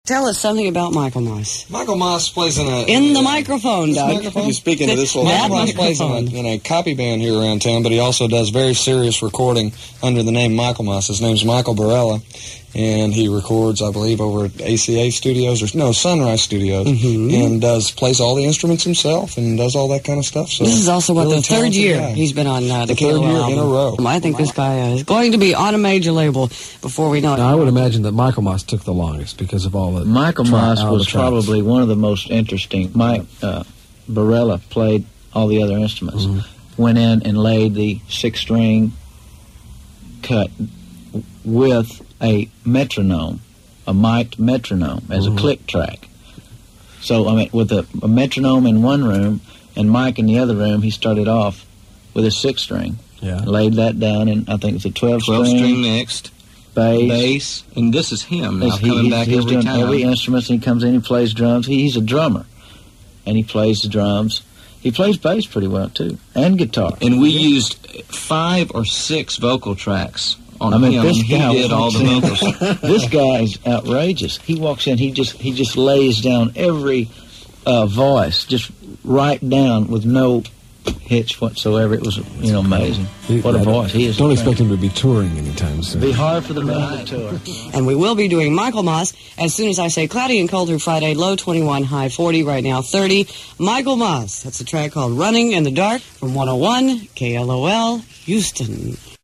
Tell us something about Michael Moss. Michael Moss plays in the microphone, Doug. You're speaking to this one. Michael Moss plays in a copy band here around town, but he also does very serious recording under the name Michael Moss. His name's Michael Barella, and he records, I believe, over at ACA Studios, Sunrise Studios, and plays all the instruments himself and does all that kind of stuff. So this is also really the third year he's been on the third year in a row. I think this guy is going to be on a major label before we know it. Now, I would imagine that Michael Moss took the longest because of all the Michael Moss was probably one of the most interesting. Mike Barella played all the other instruments. Went in and laid the 6-string cut with a metronome, a mic'd metronome, as a click track. So, I mean, with a metronome in one room and Mike in the other room, he started off with a 6-string. Yeah. Laid that down, and I think it's a 12-string. 12-string mixed. Bass. And this is him now, coming back he's every doing time. every instrument, and he comes in, he plays drums. He's a drummer, and he plays the drums. He plays bass pretty well, too, and guitar. And we used 5 or 6 vocal tracks on him. This he guy did all the vocals. This guy is outrageous. He walks in, he just lays down every voice, just right down with no hitch whatsoever. It was, amazing. What a voice. He is. Don't expect him to be touring anytime soon. It'd be hard for the man to tour. And we will be doing Michael Moss as soon as I say cloudy and cold through Friday, low 21, high 40, right now 30. Michael Moss. That's a track called Running in the Dark from 101 KLOL Houston.